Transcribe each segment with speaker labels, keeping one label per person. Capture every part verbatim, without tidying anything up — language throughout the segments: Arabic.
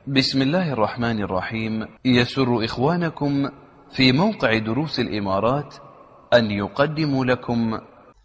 Speaker 1: بسم الله الرحمن الرحيم. يسر إخوانكم في موقع دروس الإمارات أن يقدموا لكم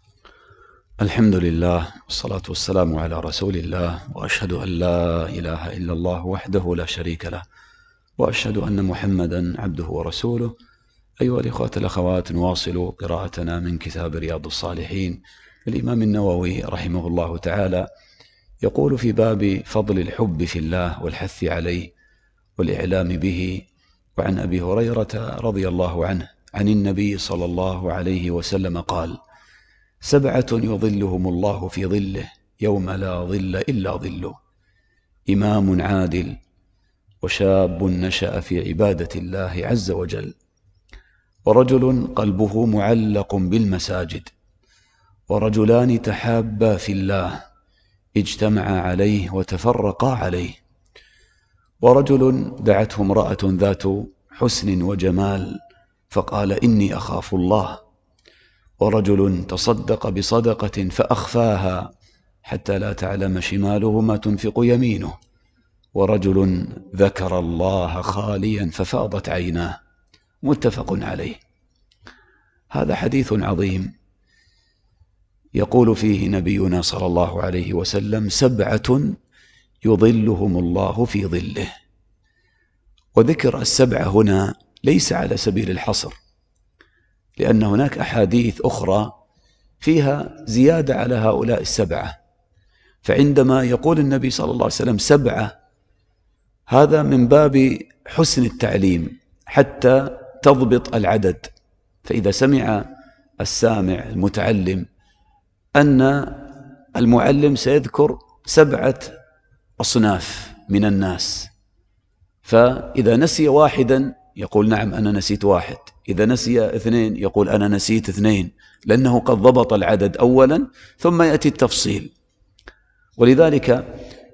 Speaker 2: الحمد لله والصلاة والسلام على رسول الله، وأشهد أن لا إله إلا الله وحده لا شريك له، وأشهد أن محمدا عبده ورسوله. أيها الإخوة الأخوات، نواصل قراءتنا من كتاب رياض الصالحين. الإمام النووي رحمه الله تعالى يقول في باب فضل الحب في الله والحث عليه والإعلام به: وعن أبي هريرة رضي الله عنه عن النبي صلى الله عليه وسلم قال: سبعة يظلهم الله في ظله يوم لا ظل إلا ظله: إمام عادل، وشاب نشأ في عبادة الله عز وجل، ورجل قلبه معلق بالمساجد، ورجلان تحابا في الله اجتمعا عليه وتفرقا عليه، ورجل دعته امرأة ذات حسن وجمال فقال: إني أخاف الله، ورجل تصدق بصدقة فأخفاها حتى لا تعلم شماله ما تنفق يمينه، ورجل ذكر الله خاليا ففاضت عيناه. متفق عليه. هذا حديث عظيم يقول فيه نبينا صلى الله عليه وسلم: سبعة يظلهم الله في ظله. وذكر السبعة هنا ليس على سبيل الحصر، لأن هناك أحاديث أخرى فيها زيادة على هؤلاء السبعة. فعندما يقول النبي صلى الله عليه وسلم سبعة، هذا من باب حسن التعليم حتى تضبط العدد. فإذا سمع السامع المتعلم أن المعلم سيذكر سبعة أصناف من الناس، فإذا نسي واحدا يقول: نعم أنا نسيت واحد. إذا نسي اثنين يقول: أنا نسيت اثنين، لأنه قد ضبط العدد أولا ثم يأتي التفصيل. ولذلك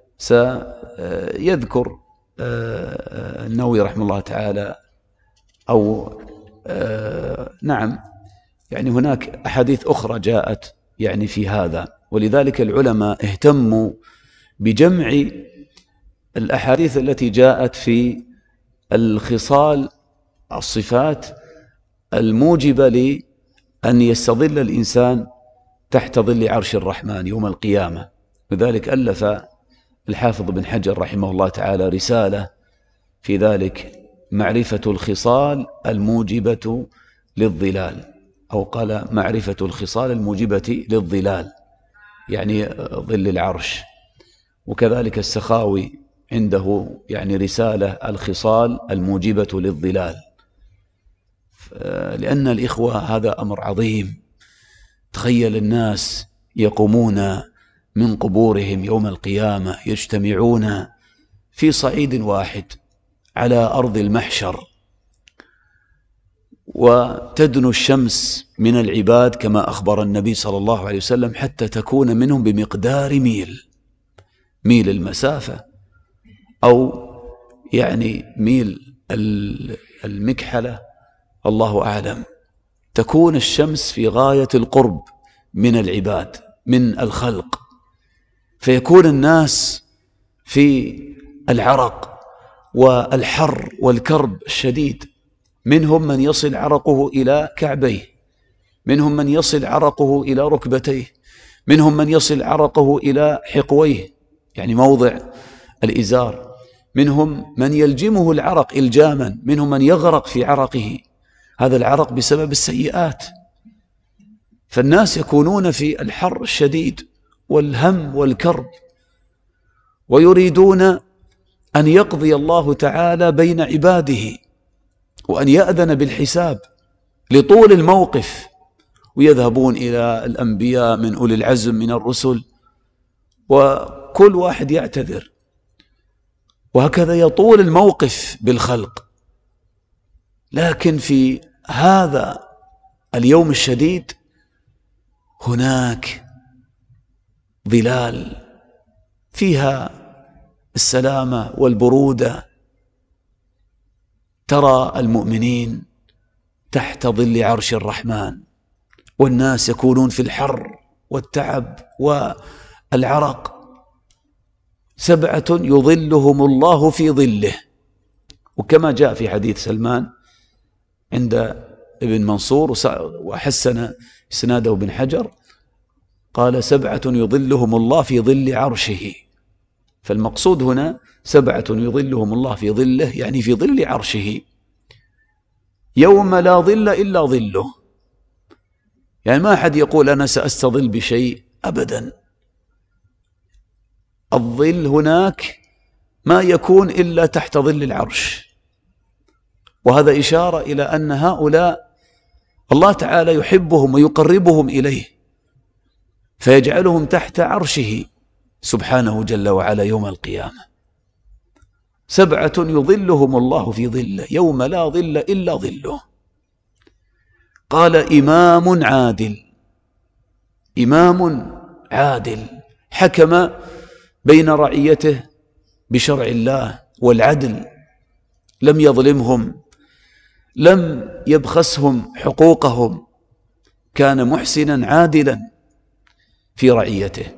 Speaker 2: سيذكر النووي رحمه الله تعالى أو نعم يعني هناك أحاديث أخرى جاءت يعني في هذا. ولذلك العلماء اهتموا بجمع الأحاديث التي جاءت في الخصال الصفات الموجبة لأن يستظل الإنسان تحت ظل عرش الرحمن يوم القيامة. لذلك ألف الحافظ بن حجر رحمه الله تعالى رسالة في ذلك: معرفة الخصال الموجبة للظلال، أو قال معرفة الخصال الموجبة للظلال، يعني ظل العرش. وكذلك السخاوي عنده يعني رسالة الخصال الموجبة للظلال. لأن الإخوة هذا أمر عظيم. تخيل الناس يقومون من قبورهم يوم القيامة، يجتمعون في صعيد واحد على أرض المحشر، وتدنو الشمس من العباد كما أخبر النبي صلى الله عليه وسلم حتى تكون منهم بمقدار ميل ميل المسافة، أو يعني ميل المكحلة، الله أعلم. تكون الشمس في غاية القرب من العباد من الخلق، فيكون الناس في العرق والحر والكرب الشديد. منهم من يصل عرقه إلى كعبيه، منهم من يصل عرقه إلى ركبتيه، منهم من يصل عرقه إلى حقويه يعني موضع الإزار، منهم من يلجمه العرق إلجاما، منهم من يغرق في عرقه، هذا العرق بسبب السيئات. فالناس يكونون في الحر الشديد والهم والكرب، ويريدون أن يقضي الله تعالى بين عباده وأن يأذن بالحساب لطول الموقف، ويذهبون إلى الأنبياء من أولي العزم من الرسل، وكل واحد يعتذر، وهكذا يطول الموقف بالخلق. لكن في هذا اليوم الشديد هناك ظلال فيها السلامة والبرودة. ترى المؤمنين تحت ظل عرش الرحمن، والناس يكونون في الحر والتعب والعرق، سبعة يظلهم الله في ظله. وكما جاء في حديث سلمان عند ابن منصور وحسن إسناده ابن حجر، قال سبعة يظلهم الله في ظل عرشه. فالمقصود هنا سبعة يظلهم الله في ظله، يعني في ظل عرشه يوم لا ظل إلا ظله. يعني ما أحد يقول أنا سأستظل بشيء أبدا. الظل هناك ما يكون إلا تحت ظل العرش. وهذا إشارة إلى أن هؤلاء الله تعالى يحبهم ويقربهم إليه، فيجعلهم تحت عرشه سبحانه جل وعلا يوم القيامة. سبعة يظلهم الله في ظله يوم لا ظل إلا ظله. قال إمام عادل. إمام عادل حكم بين رعيته بشرع الله والعدل، لم يظلمهم، لم يبخسهم حقوقهم، كان محسنا عادلا في رعيته.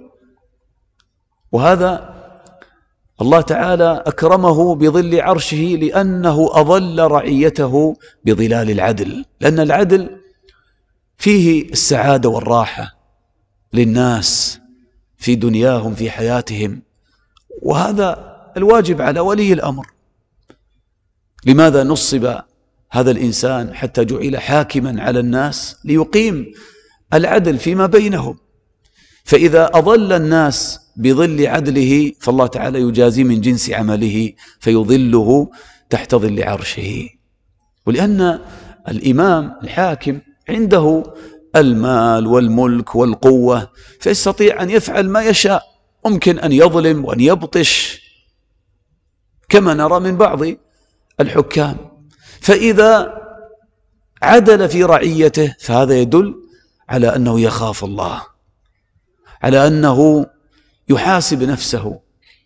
Speaker 2: وهذا الله تعالى أكرمه بظل عرشه لأنه أظل رعيته بظلال العدل، لأن العدل فيه السعادة والراحة للناس في دنياهم في حياتهم، وهذا الواجب على ولي الأمر. لماذا نصب هذا الإنسان حتى جعل حاكما على الناس؟ ليقيم العدل فيما بينهم. فإذا أظل الناس بظل عدله فالله تعالى يجازي من جنس عمله فيظله تحت ظل عرشه. ولأن الإمام الحاكم عنده المال والملك والقوة، فيستطيع أن يفعل ما يشاء، ممكن أن يظلم وأن يبطش كما نرى من بعض الحكام. فإذا عدل في رعيته فهذا يدل على أنه يخاف الله، على أنه يحاسب نفسه.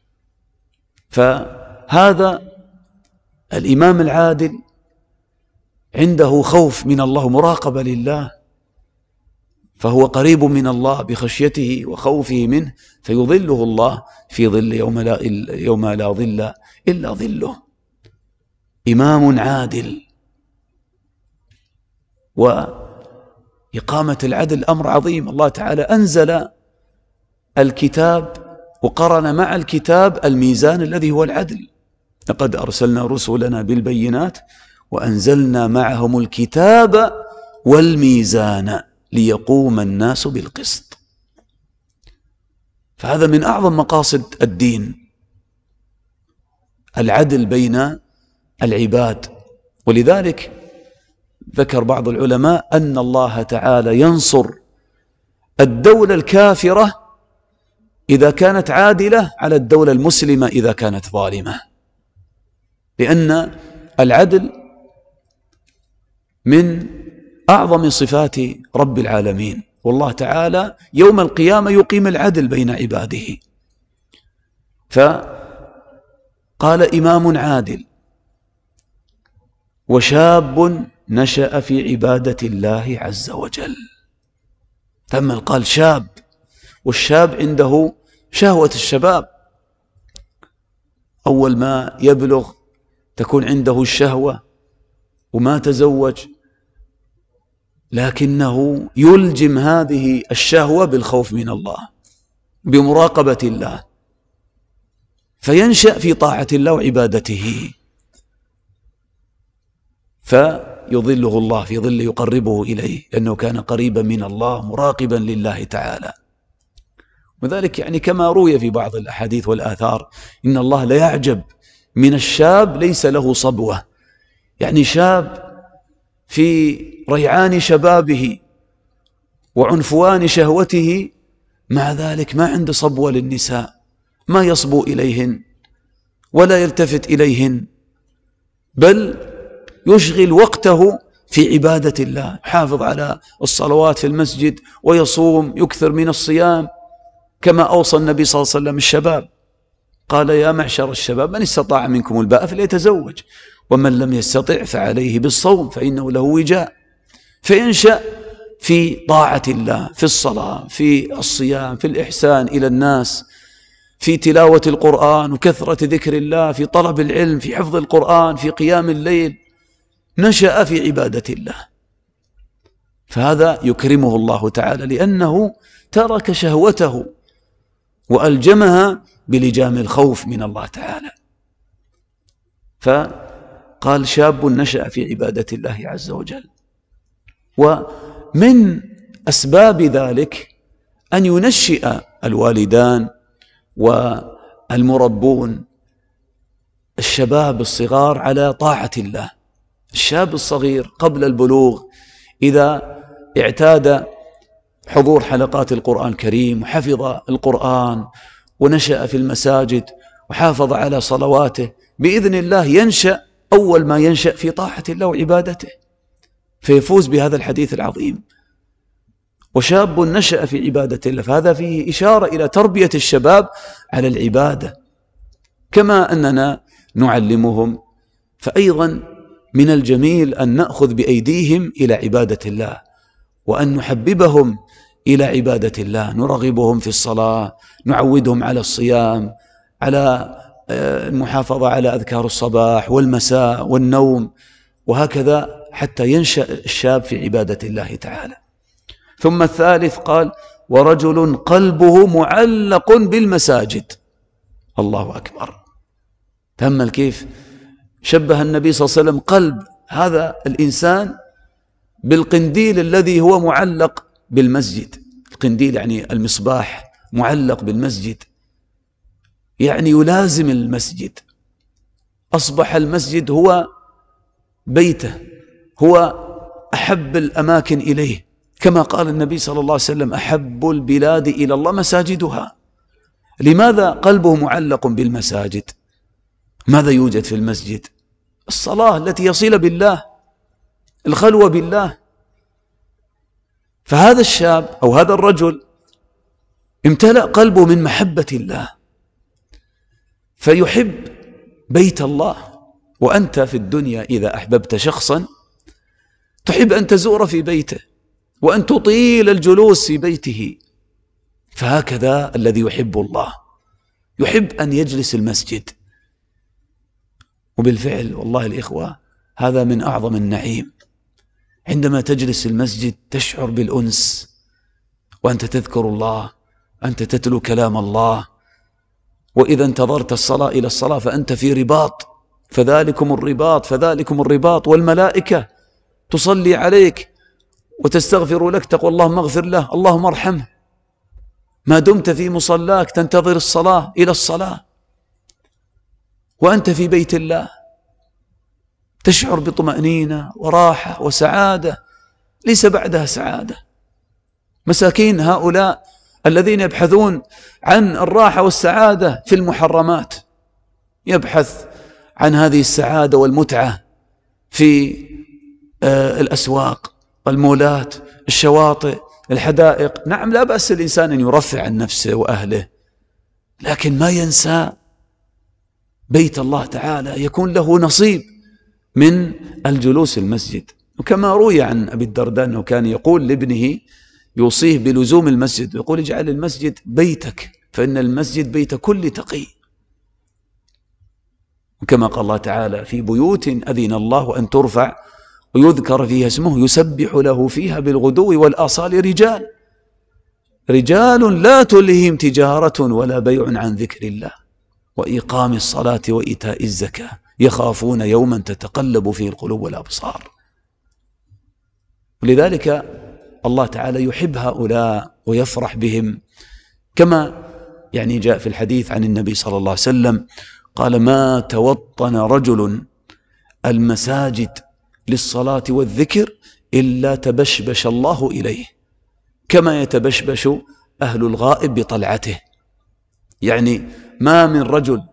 Speaker 2: فهذا الإمام العادل عنده خوف من الله، مراقبة لله، فهو قريب من الله بخشيته وخوفه منه، فيظله الله في ظل يوم لا, يوم لا ظل إلا ظله. إمام عادل. وإقامة العدل أمر عظيم. الله تعالى أنزل الكتاب وقرن مع الكتاب الميزان الذي هو العدل. لقد أرسلنا رسلنا بالبينات وأنزلنا معهم الكتاب والميزان ليقوم الناس بالقسط. فهذا من أعظم مقاصد الدين، العدل بين العباد. ولذلك ذكر بعض العلماء أن الله تعالى ينصر الدولة الكافرة إذا كانت عادلة على الدولة المسلمة إذا كانت ظالمة، لأن العدل من أعظم صفات رب العالمين. والله تعالى يوم القيامة يقيم العدل بين عباده. فقال إمام عادل وشاب نشأ في عبادة الله عز وجل. ثم قال شاب، والشاب عنده شهوة الشباب، أول ما يبلغ تكون عنده الشهوة وما تزوج، لكنه يلجم هذه الشهوة بالخوف من الله بمراقبة الله، فينشأ في طاعة الله وعبادته، فيظله الله في ظل يقربه إليه، لأنه كان قريبا من الله مراقبا لله تعالى. وذلك يعني كما روي في بعض الأحاديث والآثار إن الله لا يعجب من الشاب ليس له صبوة، يعني شاب في ريعان شبابه وعنفوان شهوته، مع ذلك ما عنده صبوة للنساء، ما يصبو إليهن ولا يلتفت إليهن، بل يشغل وقته في عبادة الله، يحافظ على الصلوات في المسجد ويصوم، يكثر من الصيام، كما أوصى النبي صلى الله عليه وسلم الشباب، قال يا معشر الشباب من استطاع منكم الباءة فليتزوج ومن لم يستطع فعليه بالصوم فإنه له وجاء. فينشأ في طاعة الله، في الصلاة، في الصيام، في الإحسان إلى الناس، في تلاوة القرآن وكثرة ذكر الله، في طلب العلم، في حفظ القرآن، في قيام الليل، نشأ في عبادة الله، فهذا يكرمه الله تعالى لأنه ترك شهوته وألجمها بلجام الخوف من الله تعالى. فقال شاب نشأ في عبادة الله عز وجل. ومن أسباب ذلك أن ينشئ الوالدان والمربون الشباب الصغار على طاعة الله. الشاب الصغير قبل البلوغ إذا اعتاد حضور حلقات القرآن الكريم وحفظ القرآن ونشأ في المساجد وحافظ على صلواته، بإذن الله ينشأ أول ما ينشأ في طاعة الله وعبادته، فيفوز بهذا الحديث العظيم. وشاب نشأ في عبادة الله، فهذا فيه إشارة إلى تربية الشباب على العبادة كما أننا نعلمهم. فأيضا من الجميل أن نأخذ بأيديهم إلى عبادة الله، وأن نحببهم إلى عبادة الله، نرغبهم في الصلاة، نعودهم على الصيام، على المحافظة على أذكار الصباح والمساء والنوم، وهكذا حتى ينشأ الشاب في عبادة الله تعالى. ثم الثالث قال ورجل قلبه معلق بالمساجد. الله أكبر. تأمل كيف شبه النبي صلى الله عليه وسلم قلب هذا الإنسان بالقنديل الذي هو معلق بالمسجد. القنديل يعني المصباح معلق بالمسجد، يعني يلازم المسجد، أصبح المسجد هو بيته، هو أحب الأماكن إليه، كما قال النبي صلى الله عليه وسلم أحب البلاد إلى الله مساجدها. لماذا قلبه معلق بالمساجد؟ ماذا يوجد في المسجد؟ الصلاة التي يصل بالله، الخلوة بالله. فهذا الشاب أو هذا الرجل امتلأ قلبه من محبة الله، فيحب بيت الله. وأنت في الدنيا إذا أحببت شخصا تحب أن تزور في بيته وأن تطيل الجلوس في بيته، فهكذا الذي يحب الله يحب أن يجلس المسجد. وبالفعل والله الإخوة هذا من أعظم النعيم، عندما تجلس المسجد تشعر بالأنس، وأنت تذكر الله، أنت تتلو كلام الله. وإذا انتظرت الصلاة إلى الصلاة فأنت في رباط، فذلكم الرباط فذلكم الرباط، والملائكة تصلي عليك وتستغفر لك، تقول اللهم اغفر له، اللهم ارحمه، ما دمت في مصلاك تنتظر الصلاة إلى الصلاة. وأنت في بيت الله تشعر بطمأنينة وراحة وسعادة ليس بعدها سعادة. مساكين هؤلاء الذين يبحثون عن الراحة والسعادة في المحرمات، يبحث عن هذه السعادة والمتعة في الأسواق، المولات، الشواطئ، الحدائق. نعم لا بأس الإنسان أن يرفع عن نفسه وأهله، لكن ما ينسى بيت الله تعالى، يكون له نصيب من الجلوس المسجد. وكما روي عن أبي الدرداء أنه كان يقول لابنه يوصيه بلزوم المسجد، يقول اجعل المسجد بيتك فإن المسجد بيت كل تقي. وكما قال الله تعالى في بيوت أذن الله أن ترفع ويذكر فيها اسمه يسبح له فيها بالغدو والآصال رجال رجال لا تلههم تجارة ولا بيع عن ذكر الله وإقام الصلاة وإيتاء الزكاة يخافون يوما تتقلب فيه القلوب والأبصار. ولذلك الله تعالى يحب هؤلاء ويفرح بهم، كما يعني جاء في الحديث عن النبي صلى الله عليه وسلم قال ما توطن رجل المساجد للصلاة والذكر إلا تبشبش الله إليه كما يتبشبش أهل الغائب بطلعته. يعني ما من رجل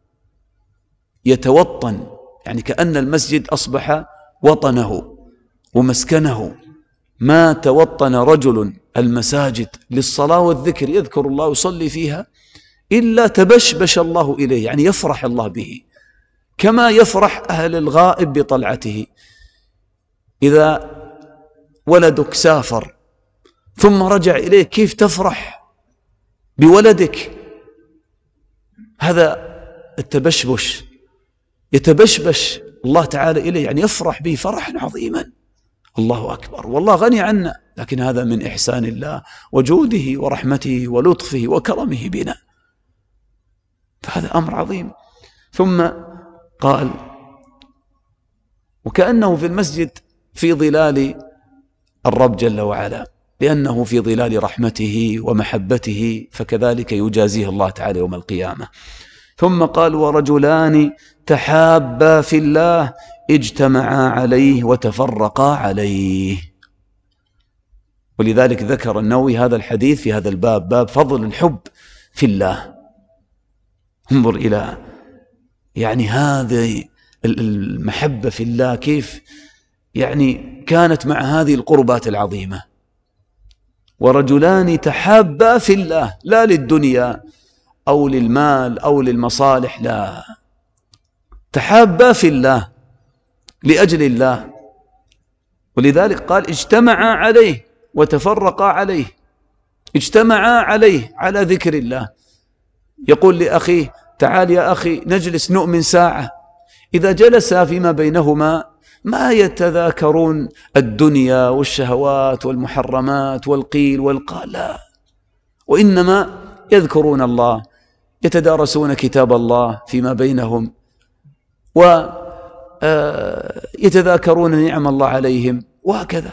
Speaker 2: يتوطن، يعني كأن المسجد أصبح وطنه ومسكنه، ما توطن رجل المساجد للصلاة والذكر يذكر الله ويصلي فيها إلا تبشبش الله إليه، يعني يفرح الله به كما يفرح أهل الغائب بطلعته. إذا ولدك سافر ثم رجع إليك كيف تفرح بولدك؟ هذا التبشبش، يتبشبش الله تعالى إليه، يعني يفرح به فرحا عظيما. الله أكبر، والله غني عنا، لكن هذا من إحسان الله وجوده ورحمته ولطفه وكرمه بنا، فهذا أمر عظيم. ثم قال: وكأنه في المسجد في ظلال الرب جل وعلا، لأنه في ظلال رحمته ومحبته، فكذلك يجازيه الله تعالى يوم القيامة. ثم قال: ورجلان تحابا في الله اجتمعا عليه وتفرقا عليه. ولذلك ذكر النووي هذا الحديث في هذا الباب، باب فضل الحب في الله. انظر إلى يعني هذه المحبة في الله كيف يعني كانت مع هذه القربات العظيمة. ورجلان تحابا في الله، لا للدنيا أو للمال أو للمصالح، لا، تحابا في الله لأجل الله. ولذلك قال: اجتمعا عليه وتفرقا عليه. اجتمعا عليه على ذكر الله، يقول لأخيه: تعال يا أخي نجلس نؤمن ساعة. إذا جلسا فيما بينهما ما يتذاكرون الدنيا والشهوات والمحرمات والقيل والقال، لا، وإنما يذكرون الله، يتدارسون كتاب الله فيما بينهم، ويتذاكرون نعم الله عليهم، وهكذا.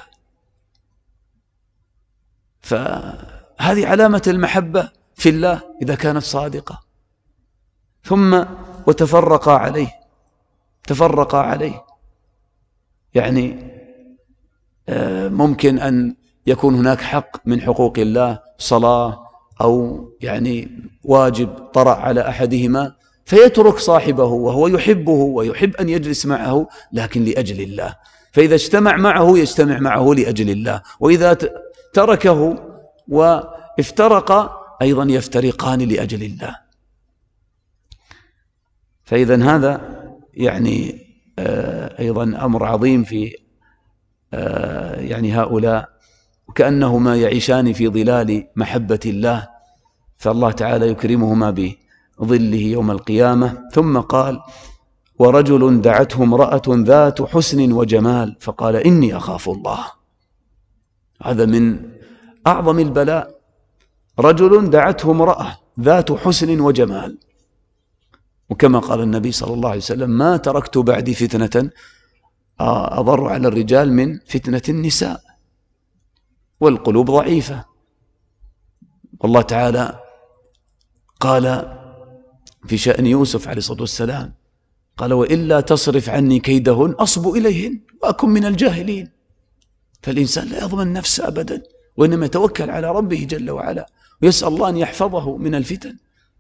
Speaker 2: فهذه علامة المحبة في الله إذا كانت صادقة. ثم وتفرقا عليه، تفرقا عليه يعني ممكن أن يكون هناك حق من حقوق الله، صلاة أو يعني واجب طرأ على أحدهما، فيترك صاحبه وهو يحبه ويحب أن يجلس معه، لكن لأجل الله. فإذا اجتمع معه يجتمع معه لأجل الله، وإذا تركه وافترق أيضا يفترقان لأجل الله. فإذا هذا يعني أيضا أمر عظيم في يعني هؤلاء، وكأنهما يعيشان في ظلال محبة الله، فالله تعالى يكرمهما بظله يوم القيامة. ثم قال: ورجل دعته امرأة ذات حسن وجمال فقال: إني أخاف الله. هذا من أعظم البلاء، رجل دعته امرأة ذات حسن وجمال. وكما قال النبي صلى الله عليه وسلم: ما تركت بعدي فتنة أضر على الرجال من فتنة النساء. والقلوب ضعيفة، والله تعالى قال في شأن يوسف عليه الصلاة والسلام، قال: وإلا تصرف عني كيدهن أصب إليهن وأكن من الجاهلين. فالإنسان لا يضمن نفسه أبدا، وإنما يتوكل على ربه جل وعلا ويسأل الله أن يحفظه من الفتن.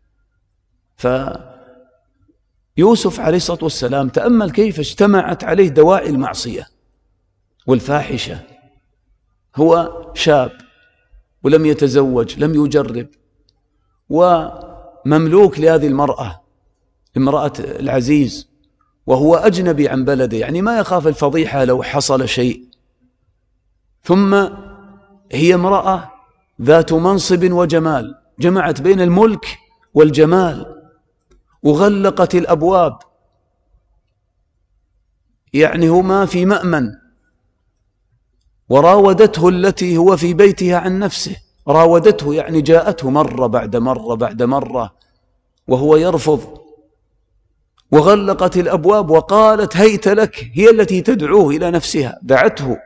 Speaker 2: فيوسف عليه الصلاة والسلام تأمل كيف اجتمعت عليه دواعي المعصية والفاحشة. هو شاب ولم يتزوج، لم يجرب، ومملوك لهذه المرأة، امرأة العزيز، وهو أجنبي عن بلده، يعني ما يخاف الفضيحة لو حصل شيء. ثم هي امرأة ذات منصب وجمال، جمعت بين الملك والجمال، وغلقت الأبواب، يعني هما في مأمن. وراودته التي هو في بيتها عن نفسه، راودته يعني جاءته مرة بعد مرة بعد مرة وهو يرفض، وغلقت الأبواب وقالت: هيت لك، هي التي تدعوه إلى نفسها، دعته.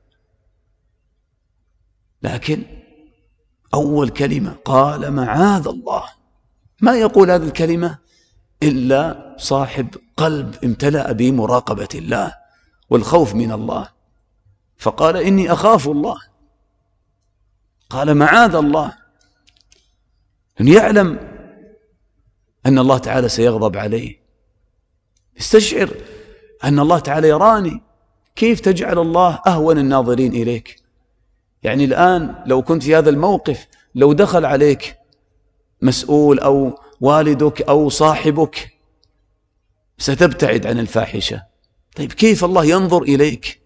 Speaker 2: لكن أول كلمة قال: معاذ الله. ما يقول هذه الكلمة إلا صاحب قلب امتلأ بمراقبة الله والخوف من الله، فقال: إني أخاف الله. قال: معاذ الله، أن يعلم أن الله تعالى سيغضب عليه، استشعر أن الله تعالى يراني. كيف تجعل الله أهون الناظرين إليك؟ يعني الآن لو كنت في هذا الموقف، لو دخل عليك مسؤول أو والدك أو صاحبك، ستبتعد عن الفاحشة. طيب كيف الله ينظر إليك؟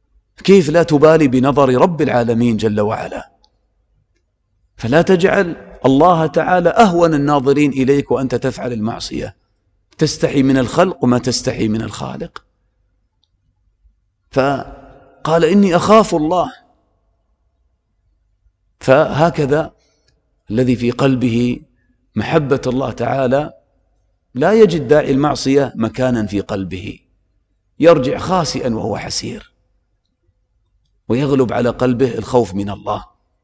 Speaker 2: كيف لا تبالي بنظر رب العالمين جل وعلا؟ فلا تجعل الله تعالى أهون الناظرين إليك وأنت تفعل المعصية، تستحي من الخلق وما تستحي من الخالق. فقال إني أخاف الله. فهكذا الذي في قلبه محبة الله تعالى لا يجد داعي المعصية مكانا في قلبه، يرجع خاسئا وهو حسير، ويغلب على قلبه الخوف من الله.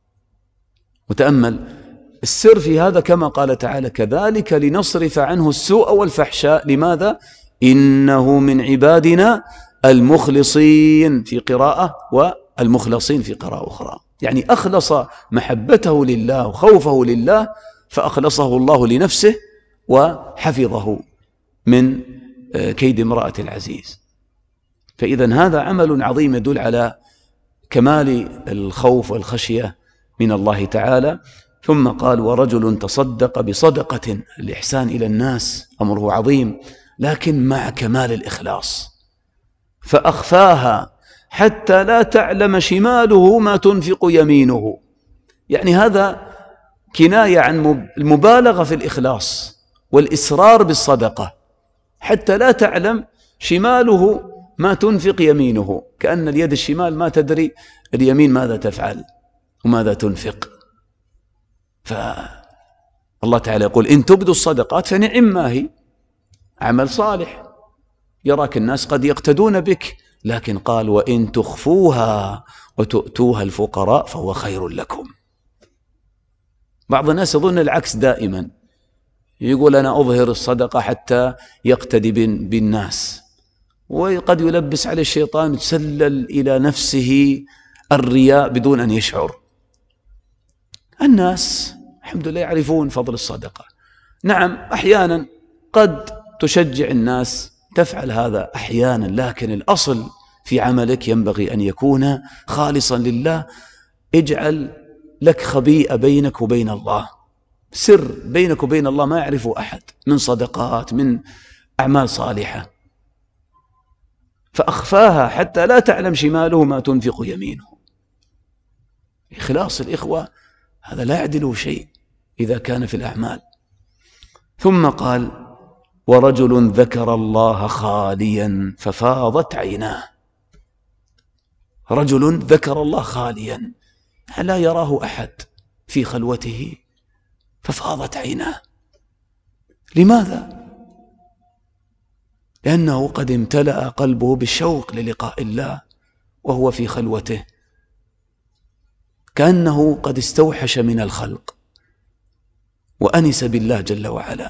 Speaker 2: وتأمل السر في هذا كما قال تعالى: كذلك لنصرف عنه السوء والفحشاء. لماذا؟ إنه من عبادنا المخلصين في قراءة، والمخلصين في قراءة أخرى. يعني أخلص محبته لله وخوفه لله، فأخلصه الله لنفسه وحفظه من كيد امرأة العزيز. فإذا هذا عمل عظيم يدل على كمال الخوف والخشية من الله تعالى. ثم قال: ورجل تصدق بصدقة. الإحسان إلى الناس أمره عظيم، لكن مع كمال الإخلاص، فأخفاها حتى لا تعلم شماله ما تنفق يمينه. يعني هذا كناية عن المبالغة في الإخلاص والإسرار بالصدقة، حتى لا تعلم شماله ما تنفق يمينه، كأن اليد الشمال ما تدري اليمين ماذا تفعل وماذا تنفق. فالله تعالى يقول: إن تبدوا الصدقات فنعم ما هي، عمل صالح، يراك الناس قد يقتدون بك. لكن قال: وإن تخفوها وتؤتوها الفقراء فهو خير لكم. بعض الناس يظن العكس دائما، يقول: أنا أظهر الصدقة حتى يقتدي بالناس، وقد يلبس عليه الشيطان يتسلل إلى نفسه الرياء بدون أن يشعر. الناس الحمد لله يعرفون فضل الصدقة. نعم أحيانا قد تشجع الناس، تفعل هذا أحيانا، لكن الأصل في عملك ينبغي أن يكون خالصا لله. اجعل لك خبيئة بينك وبين الله، سر بينك وبين الله ما يعرفه أحد، من صدقات، من أعمال صالحة. فأخفاها حتى لا تعلم شماله ما تنفق يمينه. إخلاص الإخوة هذا لا يعدله شيء إذا كان في الأعمال. ثم قال: ورجل ذكر الله خاليا ففاضت عيناه. رجل ذكر الله خاليا، لا يراه أحد في خلوته، ففاضت عيناه. لماذا؟ لأنه قد امتلأ قلبه بالشوق للقاء الله وهو في خلوته، كأنه قد استوحش من الخلق وأنس بالله جل وعلا،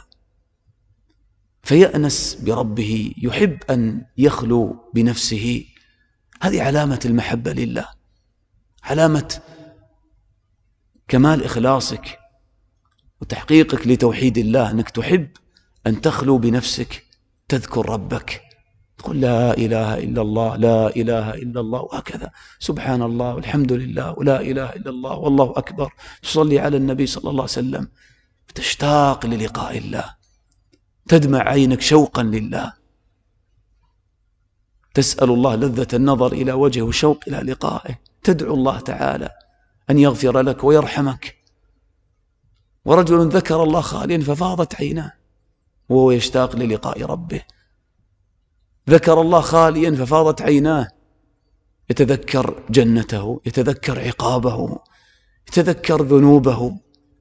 Speaker 2: فيأنس بربه، يحب أن يخلو بنفسه. هذه علامة المحبة لله، علامة كمال إخلاصك وتحقيقك لتوحيد الله، أنك تحب أن تخلو بنفسك، تذكر ربك، تقول لا إله إلا الله، لا إله إلا الله، وهكذا سبحان الله والحمد لله ولا إله إلا الله والله أكبر، تصلي على النبي صلى الله عليه وسلم، تشتاق للقاء الله، تدمع عينك شوقا لله، تسأل الله لذة النظر إلى وجهه وشوق إلى لقائه، تدعو الله تعالى أن يغفر لك ويرحمك. ورجل ذكر الله خاليا ففاضت عيناه وهو يشتاق للقاء ربه. ذكر الله خاليا ففاضت عيناه، يتذكر جنته، يتذكر عقابه، يتذكر ذنوبه،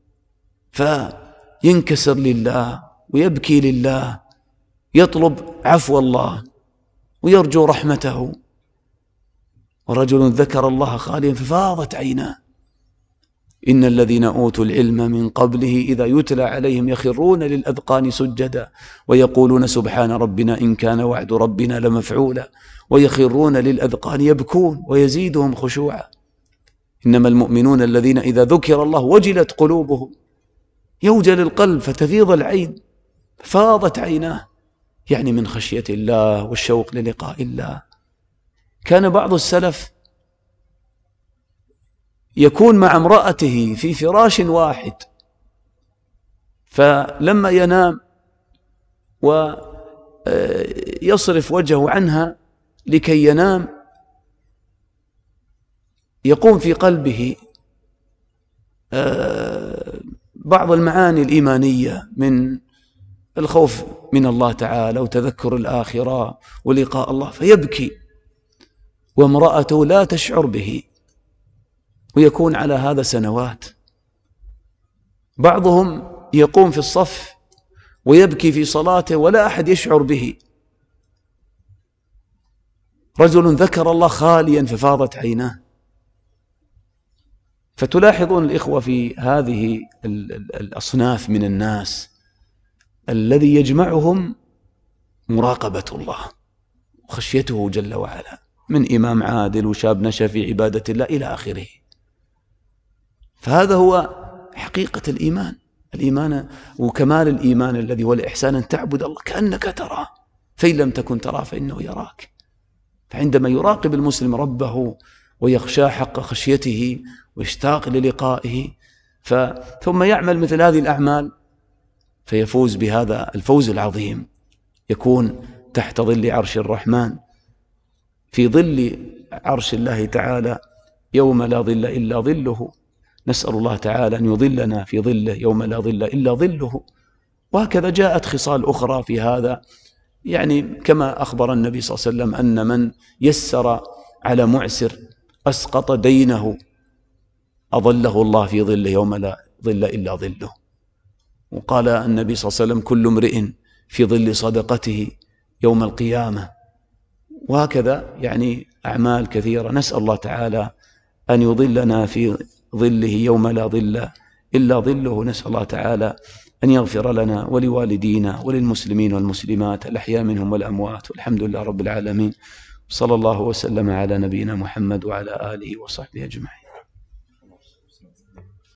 Speaker 2: فينكسر لله ويبكي لله، يطلب عفو الله ويرجو رحمته. ورجل ذكر الله خاليا ففاضت عيناه. إن الذين أوتوا العلم من قبله إذا يتلى عليهم يخرون للأذقان سجدا ويقولون سبحان ربنا إن كان وعد ربنا لمفعولا ويخرون للأذقان يبكون ويزيدهم خشوعا. إنما المؤمنون الذين إذا ذكر الله وجلت قلوبهم، يوجل القلب فتفيض العين، فاضت عيناه، يعني من خشية الله والشوق للقاء الله. كان بعض السلف يكون مع امرأته في فراش واحد، فلما ينام ويصرف وجهه عنها لكي ينام، يقوم في قلبه بعض المعاني الإيمانية من الخوف من الله تعالى وتذكر الآخرة ولقاء الله فيبكي وامرأته لا تشعر به، ويكون على هذا سنوات. بعضهم يقوم في الصف ويبكي في صلاته ولا أحد يشعر به. رجل ذكر الله خاليا ففاضت عيناه. فتلاحظون الإخوة في هذه الأصناف من الناس الذي يجمعهم مراقبة الله وخشيته جل وعلا، من إمام عادل وشاب نشأ في عبادة الله إلى آخره. فهذا هو حقيقة الإيمان، الإيمان وكمال الإيمان الذي هو الإحسان، أن تعبد الله كأنك تراه، فإن لم تكن تراه فإنه يراك. فعندما يراقب المسلم ربه ويخشى حق خشيته ويشتاق للقائه ثم يعمل مثل هذه الأعمال فيفوز بهذا الفوز العظيم، يكون تحت ظل عرش الرحمن، في ظل عرش الله تعالى يوم لا ظل إلا ظله. نسأل الله تعالى أن يظلنا في ظله يوم لا ظل إلا ظله. وهكذا جاءت خصال أخرى في هذا، يعني كما أخبر النبي صلى الله عليه وسلم أن من يسر على معسر أسقط دينه أظله الله في ظله يوم لا ظل إلا ظله. وقال النبي صلى الله عليه وسلم كل امرئ في ظل صدقته يوم القيامة. وهكذا يعني أعمال كثيرة. نسأل الله تعالى أن يظلنا في ظله يوم لا ظل إلا ظله. نسأل الله تعالى أن يغفر لنا ولوالدينا وللمسلمين والمسلمات الأحياء منهم والأموات، والحمد لله رب العالمين. صلى الله وسلم على نبينا محمد وعلى آله وصحبه أجمعين.